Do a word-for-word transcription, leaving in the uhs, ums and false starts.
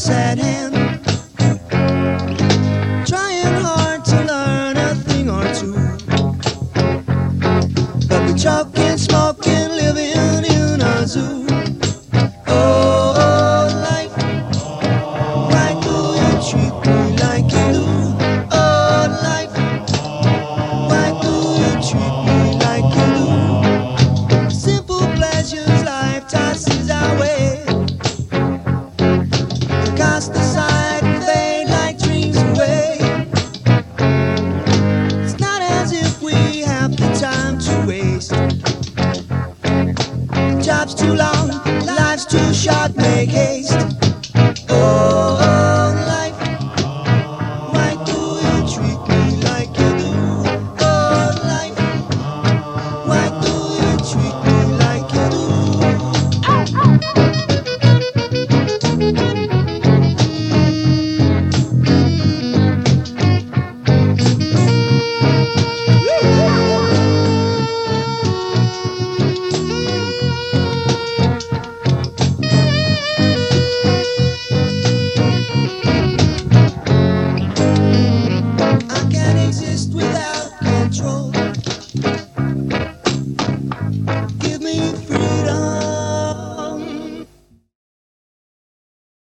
sad hand, trying hard to learn a thing or two, but we're choking, smoking, living in a zoo. Oh, life, why do you treat me like you do? Oh, life, why do you treat me like you do? Simple pleasures life tosses our way, cast aside and fade like dreams away. It's not as if we have the time to waste. The job's too long, life's too short, make haste.